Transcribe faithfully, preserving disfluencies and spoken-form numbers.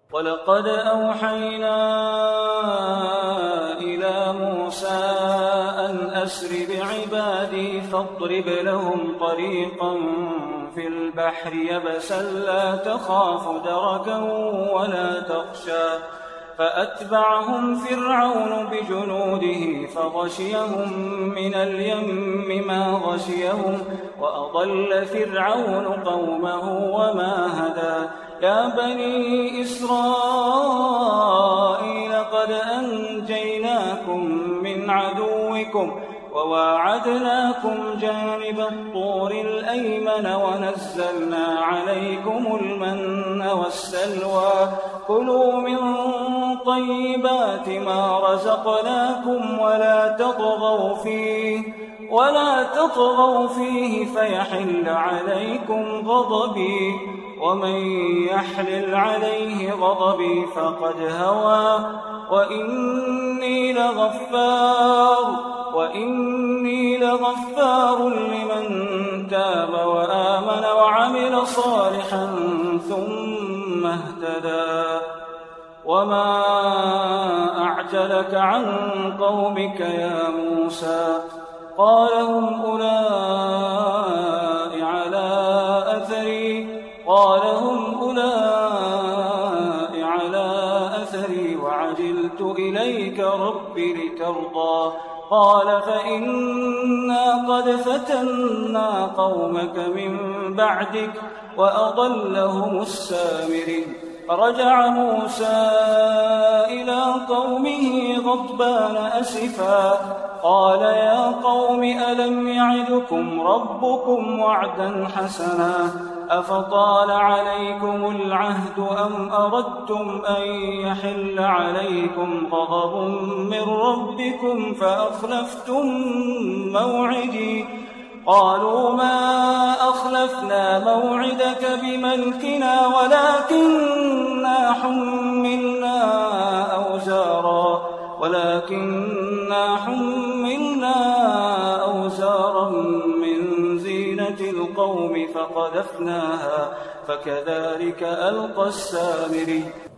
ولقد أوحينا إلى موسى أن أسر بعبادي فاضرب لهم طريقا في البحر يبسا لا تخاف دركا ولا تخشى فأتبعهم فرعون بجنوده فغشيهم من اليم ما غشيهم وأضل فرعون قومه وما هدى يا بني إسرائيل قد أنجيناكم من عدوكم وواعدناكم جانب الطور الأيمن ونزلنا عليكم المن والسلوى كلوا من طيبات ما رزقناكم ولا تطغوا فيه ولا تطغوا فيه فيحل عليكم غضبي ومن يحلل عليه غضبي فقد هوى وإني لغفار وإني لغفار لمن تاب وآمن وعمل صالحا ثم اهتدى وما أعجلك عن قومك يا موسى قال هم أولئك على أثري قال هم أولئك على أثري وعجلت إليك رب لترضى قال فإنا قد فتنا قومك من بعدك وأضلهم السامري فرجع موسى إلى قومه غضبان أسفا قال يا قوم ألم يعدكم ربكم وعدا حسنا أفطال عليكم العهد أم أردتم أن يحل عليكم غضب من ربكم فأخلفتم موعدي قالوا ما أخلفنا موعدك بملكنا ولكننا حملنا أوزارا ولكننا حملنا أوزارا من زينة القوم فقذفناها فكذلك ألقى السامري